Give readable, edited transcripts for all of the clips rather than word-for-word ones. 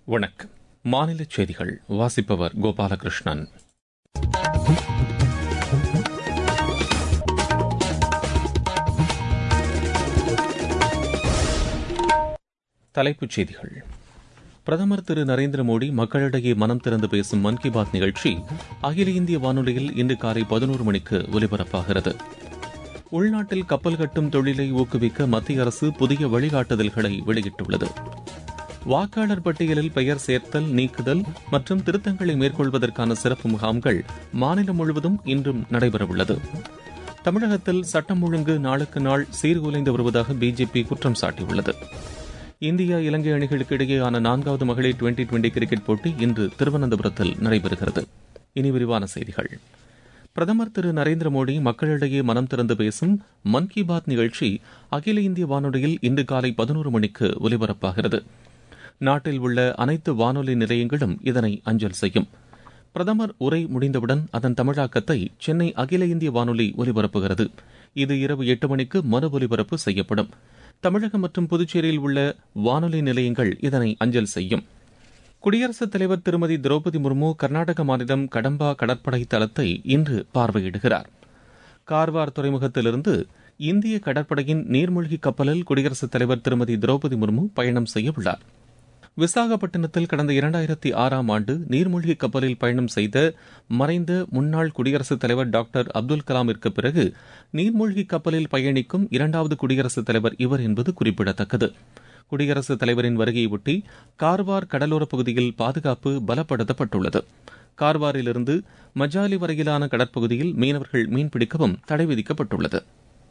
வணக்கம். மாநில செய்திகள் வாசிப்பவர் கோபாலகிருஷ்ணன். தலைப்புச் செய்திகள். பிரதமர் திரு நரேந்திர மோடி மக்களிடையே மனம் திறந்து பேசும் மன் கி பாத் நிகழ்ச்சி அகில இந்திய வானொலியில் இன்று காலை 11 மணிக்கு ஒலிபரப்பாகிறது. உள்நாட்டில் கப்பல் கட்டும் தொழிலை ஊக்குவிக்க மத்திய அரசு புதிய வழிகாட்டுதல்களை வெளியிட்டுள்ளது. வாக்காளர் பட்டியலில் பெயர் சேர்த்தல், நீக்குதல் மற்றும் திருத்தங்களை மேற்கொள்வதற்கான சிறப்பு முகாம்கள் மாநிலம் முழுவதும் இன்றும் நடைபெறவுள்ளது. தமிழகத்தில் சட்டம் ஒழுங்கு நாளுக்கு நாள் சீர்குலைந்து வருவதாக பிஜேபி குற்றம் சாட்டியுள்ளது. இந்தியா இலங்கை அணிகளுக்கு இடையேயான 4வது மகளிர் டுவெண்டி கிரிக்கெட் போட்டி இன்று திருவனந்தபுரத்தில் நடைபெறுகிறது. இனி விரிவான செய்திகள். பிரதமர் திரு நரேந்திர மோடி மக்களிடையே மனம் திறந்து பேசும் மன் கி பாத் நிகழ்ச்சி அகில இந்திய வானொலியில் இன்று காலை 11 மணிக்கு ஒலிபரப்பாகிறது. நாட்டில் உள்ள அனைத்து வானொலி நிலையங்களும் இதனை அஞ்சல் செய்யும். பிரதமர் உரை முடிந்தவுடன் அதன் தமிழாக்கத்தை சென்னை அகில இந்திய வானொலி ஒலிபரப்புகிறது. இது இரவு 8 மணிக்கு மறு ஒலிபரப்பு செய்யப்படும். தமிழகம் மற்றும் புதுச்சேரியில் உள்ள வானொலி நிலையங்கள் இதனை அஞ்சல் செய்யும். குடியரசுத் தலைவர் திருமதி திரௌபதி முர்மு கர்நாடக மாநிலம் கடம்பா கடற்படை தளத்தை இன்று பார்வையிடுகிறார். கார்வார் துறைமுகத்திலிருந்து இந்திய கடற்படையின் நீர்மூழ்கி கப்பலில் குடியரசுத் தலைவர் திருமதி திரௌபதி முர்மு பயணம் செய்யவுள்ளார். விசாகப்பட்டினத்தில் கடந்த 2006ஆம் ஆண்டு நீர்மூழ்கி கப்பலில் பயணம் செய்த மறைந்த முன்னாள் குடியரசுத் தலைவர் டாக்டர் அப்துல் கலாமிற்கு பிறகு நீர்மூழ்கி கப்பலில் பயணிக்கும் 2வது குடியரசுத் தலைவர் இவர் என்பது குறிப்பிடத்தக்கது. குடியரசுத் தலைவரின் வருகையொட்டி கார்வார் கடலோரப் பகுதியில் பாதுகாப்பு பலப்படுத்தப்பட்டுள்ளது. கார்வாரிலிருந்து மஜாலி வரையிலான கடற்பகுதியில் மீனவர்கள் மீன்பிடிக்கவும் தடை விதிக்கப்பட்டுள்ளது.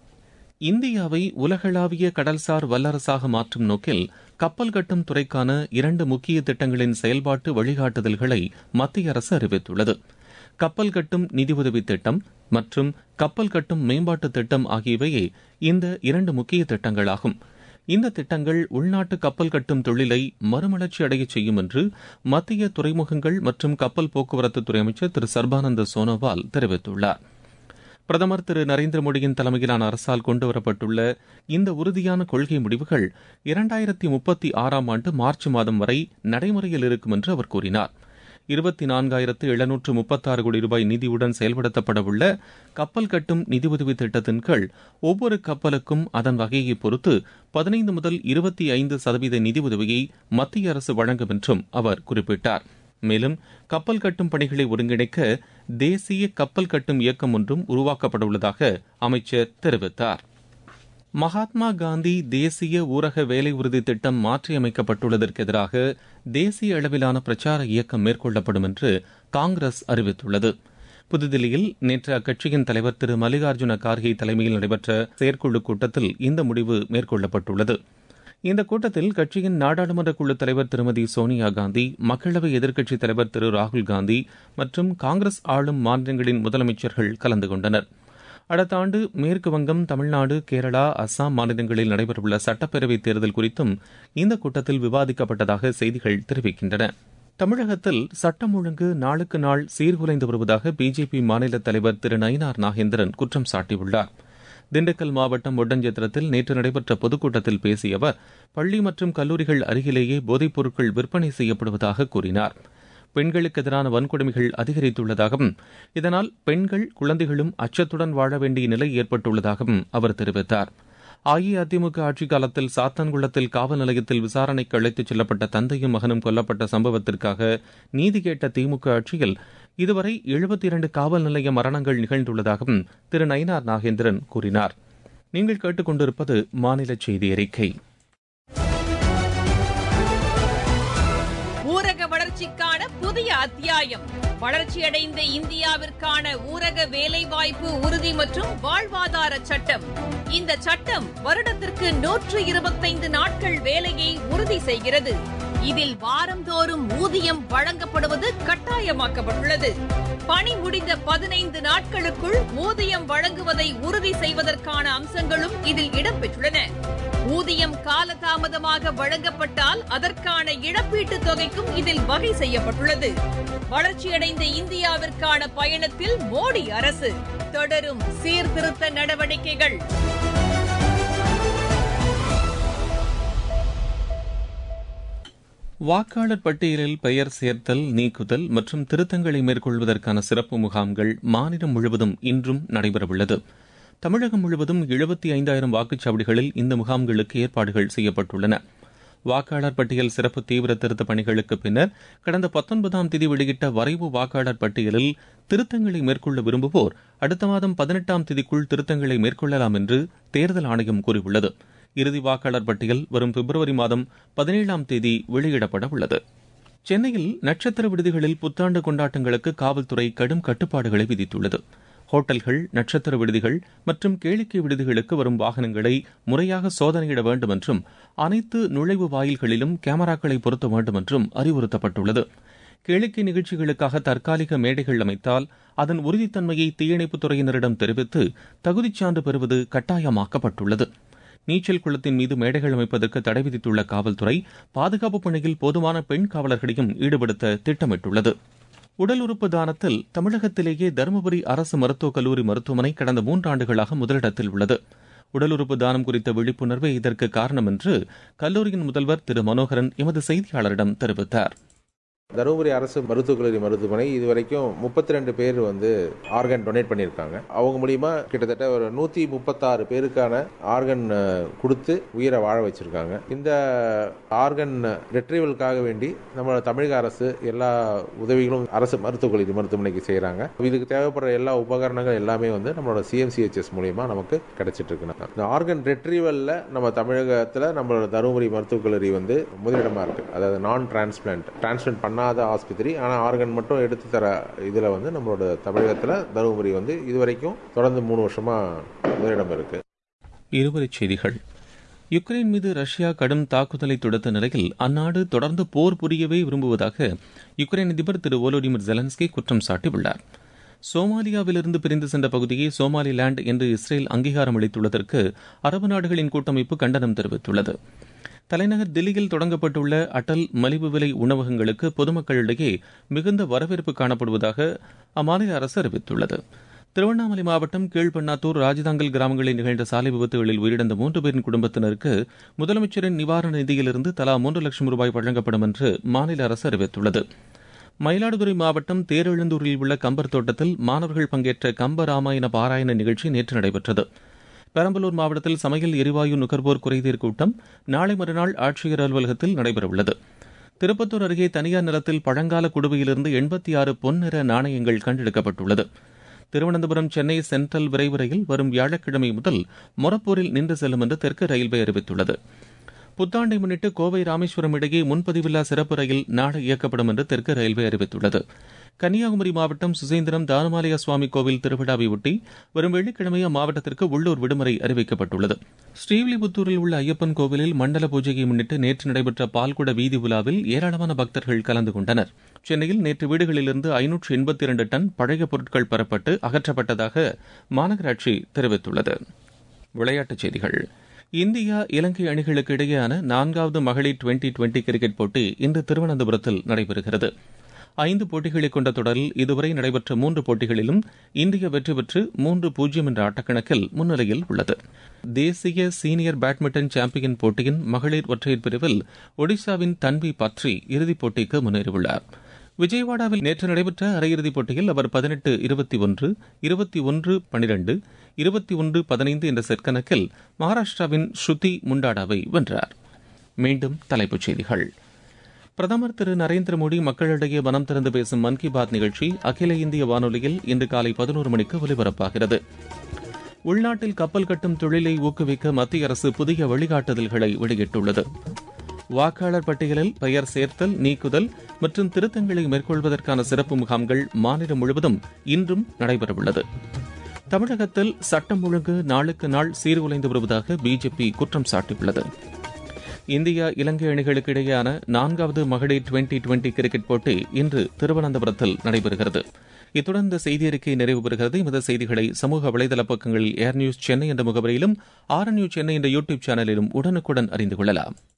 இந்தியாவை உலகளாவிய கடல்சார் வல்லரசாக மாற்றும் நோக்கில் கப்பல் கட்டும் துறைக்கான 2 முக்கிய திட்டங்களின் செயல்பாட்டு வழிகாட்டுதல்களை மத்திய அரசு அறிவித்துள்ளது. கப்பல் கட்டும் நிதியுதவி திட்டம் மற்றும் கப்பல் கட்டும் மேம்பாட்டு திட்டம் ஆகியவையே இந்த 2 முக்கிய திட்டங்களாகும். இந்த திட்டங்கள் உள்நாட்டு கப்பல் கட்டும் தொழிலை மறுமலர்ச்சி அடைய செய்யும் என்று மத்திய துறைமுகங்கள் மற்றும் கப்பல் போக்குவரத்து துறை அமைச்சர் திரு சர்பானந்த சோனோவால் தெரிவித்துள்ளார். பிரதமர் திரு நரேந்திர மோடியின் தலைமையிலான அரசால் கொண்டுவரப்பட்டுள்ள இந்த உறுதியான கொள்கை முடிவுகள் 2036ஆம் ஆண்டு மார்ச் மாதம் வரை நடைமுறையில் இருக்கும் என்று அவர் கூறினார். 24,736 கோடி ரூபாய் நிதியுடன் செயல்படுத்தப்படவுள்ள கப்பல் கட்டும் நிதியுதவி திட்டத்தின் கீழ் ஒவ்வொரு கப்பலுக்கும் அதன் வகையை பொறுத்து 15 முதல் 25% நிதியுதவியை மத்திய அரசு வழங்கும் என்றும் அவர் குறிப்பிட்டார். மேலும் கப்பல் கட்டும் பணிகளை ஒருங்கிணைக்க தேசிய கப்பல் கட்டும் இயக்கம் ஒன்றும் உருவாக்கப்படவுள்ளதாக அமைச்சர் தெரிவித்தார். மகாத்மா காந்தி தேசிய ஊரக வேலை உறுதி திட்டம் மாற்றியமைக்கப்பட்டுள்ளதற்கு எதிராக தேசிய அளவிலான பிரச்சார இயக்கம் மேற்கொள்ளப்படும் என்று காங்கிரஸ் அறிவித்துள்ளது. புதுதில்லியில் நேற்று அக்கட்சியின் தலைவர் திரு மல்லிகார்ஜுன கார்கே தலைமையில் நடைபெற்ற செயற்குழு கூட்டத்தில் இந்த முடிவு மேற்கொள்ளப்பட்டுள்ளது. இந்த கூட்டத்தில் கட்சியின் நாடாளுமன்ற குழு தலைவர் திருமதி சோனியா காந்தி, மக்களவை எதிர்க்கட்சித் தலைவர் திரு ராகுல் காந்தி மற்றும் காங்கிரஸ் ஆளும் மாநிலங்களின் முதலமைச்சர்கள் கலந்து கொண்டனர். அடுத்த ஆண்டு மேற்கு வங்கம், தமிழ்நாடு, கேரளா, அஸ்ஸாம் மாநிலங்களில் நடைபெறவுள்ள சட்டப்பேரவைத் தேர்தல் குறித்தும் இந்த கூட்டத்தில் விவாதிக்கப்பட்டதாக செய்திகள் தெரிவிக்கின்றன. தமிழகத்தில் சட்டம் ஒழுங்கு நாளுக்கு நாள் சீர்குலைந்து வருவதாக பிஜேபி மாநில தலைவர் திரு நயினார் நாகேந்திரன் குற்றம் சாட்டியுள்ளார். திண்டுக்கல் மாவட்டம் ஒட்டஞ்சத்திரத்தில் நேற்று நடைபெற்ற பொதுக்கூட்டத்தில் பேசிய அவர் பள்ளி மற்றும் கல்லூரிகள் அருகிலேயே போதைப் பொருட்கள் விற்பனை செய்யப்படுவதாக கூறினார். பெண்களுக்கு எதிரான வன்கொடுமைகள் அதிகரித்துள்ளதாகவும் இதனால் பெண்கள், குழந்தைகளும் அச்சத்துடன் வாழ வேண்டிய நிலை ஏற்பட்டுள்ளதாகவும் அவர் தெரிவித்தார். அஇஅதிமுக ஆட்சிக் காலத்தில் சாத்தான்குளத்தில் காவல் நிலையத்தில் விசாரணைக்கு அழைத்துச் செல்லப்பட்ட தந்தையும் மகனும் கொல்லப்பட்ட சம்பவத்திற்காக நீதி கேட்ட திமுக ஆட்சியில் இதுவரை 72 காவல் நிலைய மரணங்கள் நிகழ்ந்துள்ளதாகவும் திரு நயினார் நாகேந்திரன் கூறினார். நீங்கள் கேட்டுக்கொண்டிருப்பது மாநில செய்தி அறிக்கை. ஊரக வளர்ச்சிக்கான புதிய அத்தியாயம். வளர்ச்சியடைந்த இந்தியாவிற்கான ஊரக வேலைவாய்ப்பு உறுதி மற்றும் வாழ்வாதார சட்டம். இந்த சட்டம் வருடத்திற்கு 125 நாட்கள் வேலையை உறுதி செய்கிறது. இதில் வாரந்தோறும் ஊதியம் வழங்கப்படுவது கட்டாயமாக்கப்பட்டுள்ளது. பணி முடிந்த 15 நாட்களுக்குள் ஊதியம் வழங்குவதை உறுதி செய்வதற்கான அம்சங்களும் இதில் இடம்பெற்றுள்ளன. ஊதியம் காலதாமதமாக வழங்கப்பட்டால் அதற்கான இழப்பீட்டுத் தொகைக்கும் இதில் வகை செய்யப்பட்டுள்ளது. வளர்ச்சியடைந்த இந்தியாவிற்கான பயணத்தில் மோடி அரசு தொடரும் சீர்திருத்த நடவடிக்கைகள். வாக்காளர் பட்டியலில் பெயர் சேர்த்தல், நீக்குதல் மற்றும் திருத்தங்களை மேற்கொள்வதற்கான சிறப்பு முகாம்கள் மாநிலம் முழுவதும் இன்றும் நடைபெறவுள்ளது. தமிழகம் முழுவதும் 75,000 வாக்குச்சாவடிகளில் இந்த முகாம்களுக்கு ஏற்பாடுகள் செய்யப்பட்டுள்ளன. வாக்காளர் பட்டியல் சிறப்பு தீவிர திருத்த பணிகளுக்கு பின்னர் கடந்த 19ஆம் தேதி வெளியிட்ட வரைவு வாக்காளர் பட்டியலில் திருத்தங்களை மேற்கொள்ள விரும்புவோர் அடுத்த மாதம் 18ஆம் தேதிக்குள் திருத்தங்களை மேற்கொள்ளலாம் என்று தேர்தல் ஆணையம் கூறியுள்ளது. இறுதி வாக்காளர் பட்டியல் வரும் பிப்ரவரி மாதம் 17ஆம் தேதி வெளியிடப்பட உள்ளது. சென்னையில் நட்சத்திர விடுதிகளில் புத்தாண்டு கொண்டாட்டங்களுக்கு காவல்துறை கடும் கட்டுப்பாடுகளை விதித்துள்ளது. ஹோட்டல்கள், நட்சத்திர விடுதிகள் மற்றும் கேளிக்கை விடுதிகளுக்கு வரும் வாகனங்களை முறையாக சோதனையிட வேண்டும் என்றும் அனைத்து நுழைவு வாயில்களிலும் கேமராக்களை பொருத்த வேண்டும் என்றும் அறிவுறுத்தப்பட்டுள்ளது. கேளிக்கை நிகழ்ச்சிகளுக்காக தற்காலிக மேடைகள் அமைத்தால் அதன் உறுதித்தன்மையை தீயணைப்புத் துறையினரிடம் தெரிவித்து தகுதிச் சான்று பெறுவது கட்டாயமாக்கப்பட்டுள்ளது. நீச்சல் குளத்தின் மீது மேடைகள் அமைப்பதற்கு தடை விதித்துள்ள காவல்துறை பாதுகாப்பு பணியில் போதுமான பெண் காவலர்களையும் ஈடுபடுத்த திட்டமிட்டுள்ளது. உடல் உறுப்பு தானத்தில் தமிழகத்திலேயே தருமபுரி அரசு மருத்துவக் கல்லூரி மருத்துவமனை கடந்த 3 ஆண்டுகளாக முதலிடத்தில் உள்ளது. உடல் உறுப்பு தானம் குறித்த விழிப்புணர்வே இதற்கு காரணம் என்று கல்லூரியின் முதல்வர் திரு மனோகரன் எமது செய்தியாளரிடம் தெரிவித்தார். தருமபுரி அரசு மருத்துவக் கல்லூரி மருத்துவமனை இதுவரைக்கும் 32 பேர் ஆர்கன் டொனேட் பண்ணியிருக்காங்க. அவங்க மூலியமா கிட்டத்தட்ட ஒரு 136 பேருக்கான ஆர்கன் கொடுத்து உயிரை வாழ வச்சிருக்காங்க. இந்த ஆர்கன் ரெட்ரீவலுக்காக வேண்டி நம்ம தமிழக அரசு எல்லா உதவிகளும் அரசு மருத்துவக் கல்லூரி மருத்துவமனைக்கு செய்யறாங்க. இதுக்கு தேவைப்படுற எல்லா உபகரணங்கள் எல்லாமே நம்மளோட CMCHS மூலியமா நமக்கு கிடைச்சிட்டு இருக்கு. இந்த ஆர்கன் ரெட்ரீவல்ல நம்ம தமிழகத்துல நம்மளோட தருமபுரி மருத்துவக் கல்லூரி முதலிடமா இருக்கு. அதாவது நான் டிரான்ஸ்பிளான்ட் பண்ணாத ஆஸ்பத்திரி, ஆனால் ஆர்கன் மட்டும் எடுத்து தர இதுல நம்மளோட தமிழகத்தில் தருமபுரி இதுவரைக்கும் தொடர்ந்து 3 வருஷமா முதலிடம் இருக்கு. இருவரிச் செய்திகள். யுக்ரைன் மீது ரஷ்யா கடும் தாக்குதலை தொடுத்த நிலையில் அந்நாடு தொடர்ந்து போர் புரியவே விரும்புவதாக யுக்ரைன் அதிபர் திரு வோலோடிமிர் ஜெலன்ஸ்கி குற்றம் சாட்டியுள்ளார். சோமாலியாவிலிருந்து பிரிந்து சென்ற பகுதியை சோமாலிலாந்து என்று இஸ்ரேல் அங்கீகாரம் அளித்துள்ளதற்கு அரபு நாடுகளின் கூட்டமைப்பு கண்டனம் தெரிவித்துள்ளது. தலைநகர் தில்லியில் தொடங்கப்பட்டுள்ள அடல் மலிவு விலை உணவகங்களுக்கு பொதுமக்களிடையே மிகுந்த வரவேற்பு காணப்படுவதாக அம்மாநில அரசு அறிவித்துள்ளது. திருவண்ணாமலை மாவட்டம் கீழ்பண்ணாத்தூர், ராஜதாங்கல் கிராமங்களில் நிகழ்ந்த சாலை விபத்துகளில் உயிரிழந்த 3 பேரின் குடும்பத்தினருக்கு முதலமைச்சரின் நிவாரண நிதியிலிருந்து தலா 3 லட்சம் ரூபாய் வழங்கப்படும் என்று மாநில அரசு அறிவித்துள்ளது. மயிலாடுதுறை மாவட்டம் தேரெழுந்தூரில் உள்ள கம்பர் தோட்டத்தில் மாணவர்கள் பங்கேற்ற கம்ப ராமாயண பாராயண நிகழ்ச்சி நேற்று நடைபெற்றது. பெரம்பலூர் மாவட்டத்தில் சமையல் எரிவாயு நுகர்வோர் குறைதீர் கூட்டம் நாளை மறுநாள் ஆட்சியர் அலுவலகத்தில் நடைபெறவுள்ளது. திருப்பத்தூர் அருகே தனியார் நிலத்தில் பழங்கால குடுவையிலிருந்து 86 பொன் நிற நாணயங்கள் கண்டெடுக்கப்பட்டுள்ளது. திருவனந்தபுரம் சென்னை சென்ட்ரல் விரைவு ரயில் வரும் வியாழக்கிழமை முதல் மொரப்பூரில் நின்று செல்லும் என்று தெற்கு ரயில்வே அறிவித்துள்ளது. புத்தாண்டை முன்னிட்டு கோவை ராமேஸ்வரம் இடையே முன்பதிவில்லா சிறப்பு ரயில் நாளை இயக்கப்படும் என்று தெற்கு ரயில்வே அறிவித்துள்ளது. கன்னியாகுமரி மாவட்டம் சுசீந்திரம் தானுமாலய சுவாமி கோவில் திருவிழாவை ஒட்டி வரும் வெள்ளிக்கிழமை அம்மாவட்டத்திற்கு உள்ளூர் விடுமுறை அறிவிக்கப்பட்டுள்ளது. ஸ்ரீவில்லிபுத்தூரில் உள்ள ஐயப்பன் கோவிலில் மண்டல பூஜையை முன்னிட்டு நேற்று நடைபெற்ற பால்குட வீதி உலாவில் ஏராளமான பக்தர்கள் கலந்து கொண்டனர். சென்னையில் நேற்று வீடுகளிலிருந்து 582 டன் பழைய பொருட்கள் பெறப்பட்டு அகற்றப்பட்டதாக மாநகராட்சி தெரிவித்துள்ளது. விளையாட்டுச் செய்திகள். இந்தியா இலங்கை அணிகளுக்கு இடையேயான 4வது மகளிர் டுவெண்டி கிரிக்கெட் போட்டி இன்று திருவனந்தபுரத்தில் நடைபெறுகிறது. 5 போட்டிகளை கொண்ட தொடரில் இதுவரை நடைபெற்ற 3 போட்டிகளிலும் இந்தியா வெற்றி பெற்று 3-0 என்ற ஆட்டக்கணக்கில் முன்னிலையில் உள்ளது. தேசிய சீனியர் பேட்மிண்டன் சாம்பியன் போட்டியின் மகளிர் ஒற்றையர் பிரிவில் ஒடிசாவின் தன்வி பத்ரி இறுதிப் போட்டிக்கு முன்னேறியுள்ளார். விஜயவாடாவில் நேற்று நடைபெற்ற அரையிறுதிப் போட்டியில் அவர் 18-21, 21-12, 21-15 என்ற செட் கணக்கில் மகாராஷ்டிராவின் ஸ்ருதி முண்டாடாவை வென்றார். மீண்டும் தலைப்புச் செய்திகள். பிரதமர் திரு நரேந்திர மோடி மக்களிடையே மனம் திறந்து பேசும் மன் கி பாத் நிகழ்ச்சி அகில இந்திய வானொலியில் இன்று காலை 11 மணிக்கு ஒலிபரப்பாகிறது. உள்நாட்டில் கப்பல் கட்டும் தொழிலை ஊக்குவிக்க மத்திய அரசு புதிய வழிகாட்டுதல்களை வெளியிட்டுள்ளது. வாக்காளர் பட்டியலில் பெயர் சேர்த்தல், நீக்குதல் மற்றும் திருத்தங்களை மேற்கொள்வதற்கான சிறப்பு முகாம்கள் மாநிலம் முழுவதும் இன்றும் நடைபெறவுள்ளது. தமிழகத்தில் சட்டம் ஒழுங்கு நாளுக்கு நாள் சீர்குலைந்து வருவதாக பிஜேபி குற்றம் சாட்டியுள்ளது. இந்தியா இலங்கை அணிகளுக்கு இடையேயான 4வது மகளிர் டுவெண்டி கிரிக்கெட் போட்டி இன்று திருவனந்தபுரத்தில் நடைபெறுகிறது. இத்துடன் இந்த செய்தி அறிக்கை நிறைவு பெறுகிறது. இந்த செய்திகளை சமூக வலைதள பக்கங்களில் ஏர் நியூஸ் சென்னை என்ற முகவரியிலும், ஆர் நியூஸ் சென்னை என்ற யூடியூப் சேனலிலும் உடனுக்குடன் அறிந்து கொள்ளலாம்.